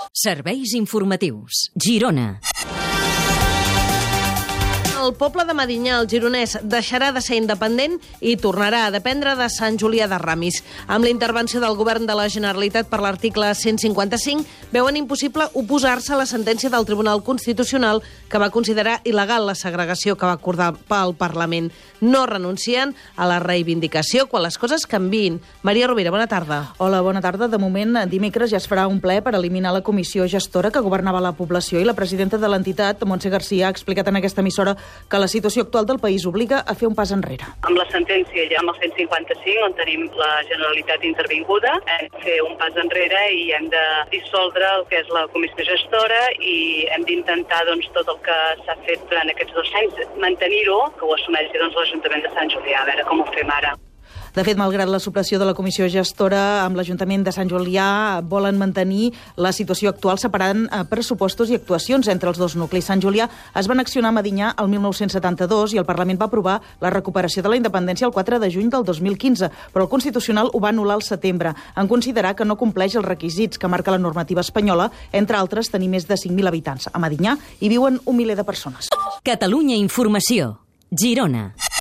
Serveis informatius. Girona. El poble de Medinyà, al Gironès, deixarà de ser independent i tornarà a dependre de Sant Julià de Ramis. Amb la intervenció del govern de la Generalitat per l'article 155, veuen impossible oposar-se a la sentència del Tribunal Constitucional que va considerar il·legal la segregació que va acordar pel Parlament. No renuncien a la reivindicació quan les coses canviïn. Maria Rovira, bona tarda. Hola, bona tarda. De moment, dimecres ja es farà un ple per eliminar la comissió gestora que governava la població i la presidenta de l'entitat, Montse Garcia, ha explicat en aquesta emissora que la situació actual del país obliga a fer un pas enrere. Amb la sentència ja amb el 155, on tenim la Generalitat intervinguda, hem de fer un pas enrere i hem de dissoldre el que és la comissió gestora i hem d'intentar tot el que s'ha fet durant aquests 2 anys, mantenir-ho, que ho assumeixi l'Ajuntament de Sant Julià, a veure com ho fem ara. De fet, malgrat la supressió de la comissió gestora, amb l'Ajuntament de Sant Julià volen mantenir la situació actual separant pressupostos i actuacions entre els dos nuclis. Sant Julià es va annexionar a Medinyà el 1972 i el Parlament va aprovar la recuperació de la independència el 4 de juny del 2015, però el Constitucional ho va anul·lar al setembre, en considerar que no compleix els requisits que marca la normativa espanyola, entre altres tenir més de 5.000 habitants. A Medinyà hi viuen 1 miler de persones. Catalunya Informació. Girona.